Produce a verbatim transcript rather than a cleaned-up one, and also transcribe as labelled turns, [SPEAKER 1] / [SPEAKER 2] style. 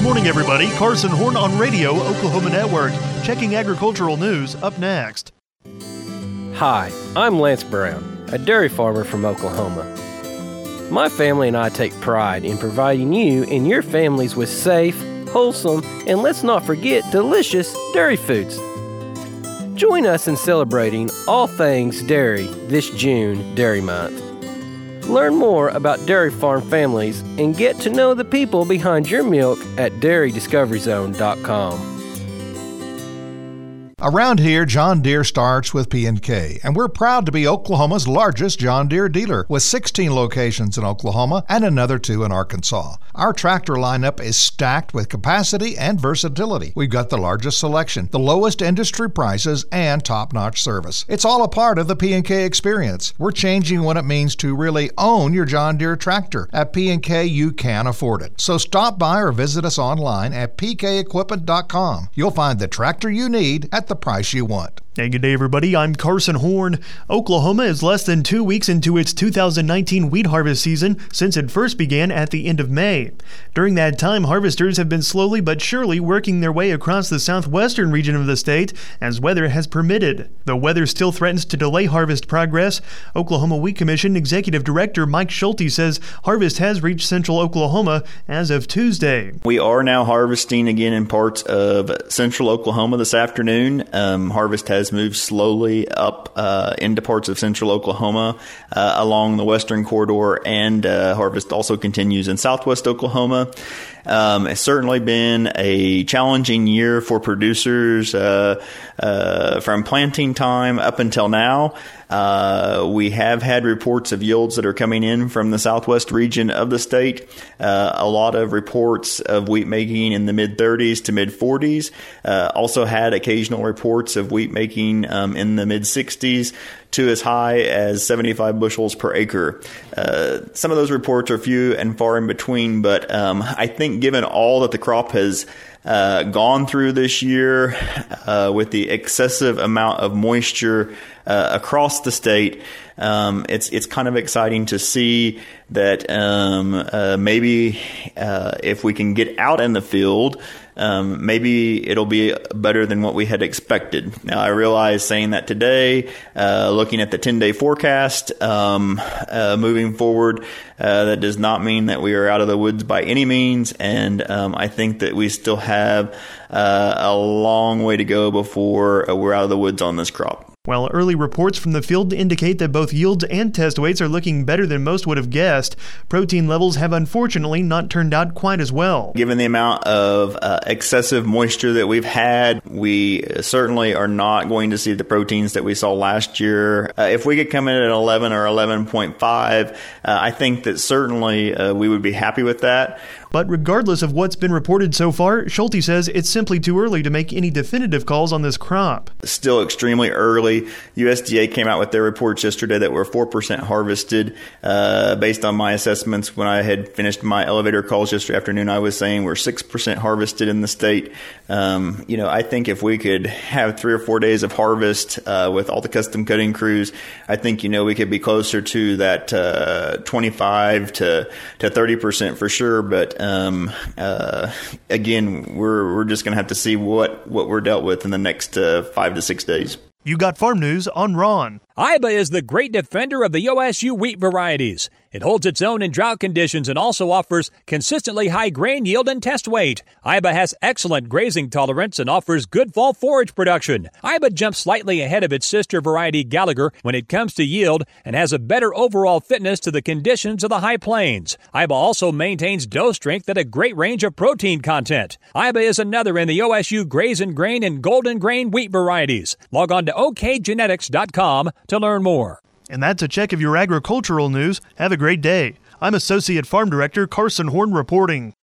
[SPEAKER 1] morning, everybody. Carson Horn on Radio, Oklahoma Network. Checking agricultural news up next.
[SPEAKER 2] Hi, I'm Lance Brown, a dairy farmer from Oklahoma. My family and I take pride in providing you and your families with safe, wholesome, and let's not forget, delicious dairy foods. Join us in celebrating all things dairy this June Dairy Month. Learn more about dairy farm families and get to know the people behind your milk at dairy discovery zone dot com.
[SPEAKER 3] Around here, John Deere starts with P and K, and we're proud to be Oklahoma's largest John Deere dealer, with sixteen locations in Oklahoma and another two in Arkansas. Our tractor lineup is stacked with capacity and versatility. We've got the largest selection, the lowest industry prices, and top-notch service. It's all a part of the P and K experience. We're changing what it means to really own your John Deere tractor. At P and K, you can afford it. So stop by or visit us online at p k equipment dot com. You'll find the tractor you need at the price you want.
[SPEAKER 1] Hey, good day, everybody. I'm Carson Horn. Oklahoma is less than two weeks into its two thousand nineteen wheat harvest season since it first began at the end of May. During that time, harvesters have been slowly but surely working their way across the southwestern region of the state as weather has permitted. Though weather still threatens to delay harvest progress, Oklahoma Wheat Commission Executive Director Mike Schulte says harvest has reached central Oklahoma as of Tuesday.
[SPEAKER 4] We are now harvesting again in parts of central Oklahoma this afternoon. Um, harvest has moved slowly up uh, into parts of central Oklahoma uh, along the western corridor, and uh, harvest also continues in southwest Oklahoma. Um, it's certainly been a challenging year for producers uh, uh, from planting time up until now. Uh, we have had reports of yields that are coming in from the southwest region of the state. Uh, a lot of reports of wheat making in the mid thirties to mid forties. Uh, also had occasional reports of wheat making um, in the mid sixties to as high as seventy-five bushels per acre. Uh, some of those reports are few and far in between, but um, I think given all that the crop has uh, gone through this year, uh, with the excessive amount of moisture uh, across the state, um, it's it's kind of exciting to see that um, uh, maybe uh, if we can get out in the field, Um, maybe it'll be better than what we had expected. Now, I realize saying that today, uh, looking at the ten-day forecast, um, uh, moving forward, uh, that does not mean that we are out of the woods by any means, and um, I think that we still have uh, a long way to go before uh, we're out of the woods on this crop.
[SPEAKER 1] While early reports from the field indicate that both yields and test weights are looking better than most would have guessed, protein levels have unfortunately not turned out quite as well.
[SPEAKER 4] Given the amount of uh, excessive moisture that we've had, we certainly are not going to see the proteins that we saw last year. Uh, if we could come in at eleven or eleven point five, uh, I think that certainly uh, we would be happy with that.
[SPEAKER 1] But regardless of what's been reported so far, Schulte says it's simply too early to make any definitive calls on this crop.
[SPEAKER 4] Still extremely early. U S D A came out with their reports yesterday that we're four percent harvested. Uh, based on my assessments, when I had finished my elevator calls yesterday afternoon, I was saying we're six percent harvested in the state. Um, you know, I think if we could have three or four days of harvest uh, with all the custom cutting crews, I think, you know, we could be closer to that uh, twenty-five to thirty percent for sure. But Um, uh, again, we're we're just going to have to see what, what we're dealt with in the next uh, five to six days.
[SPEAKER 1] You got farm news on Ron.
[SPEAKER 5] I B A is the great defender of the O S U wheat varieties. It holds its own in drought conditions and also offers consistently high grain yield and test weight. I B A has excellent grazing tolerance and offers good fall forage production. I B A jumps slightly ahead of its sister variety Gallagher when it comes to yield and has a better overall fitness to the conditions of the high plains. I B A also maintains dough strength at a great range of protein content. I B A is another in the O S U Graze and Grain and Golden Grain wheat varieties. Log on to o k genetics dot com to learn more.
[SPEAKER 1] And that's a check of your agricultural news. Have a great day. I'm Associate Farm Director Carson Horn reporting.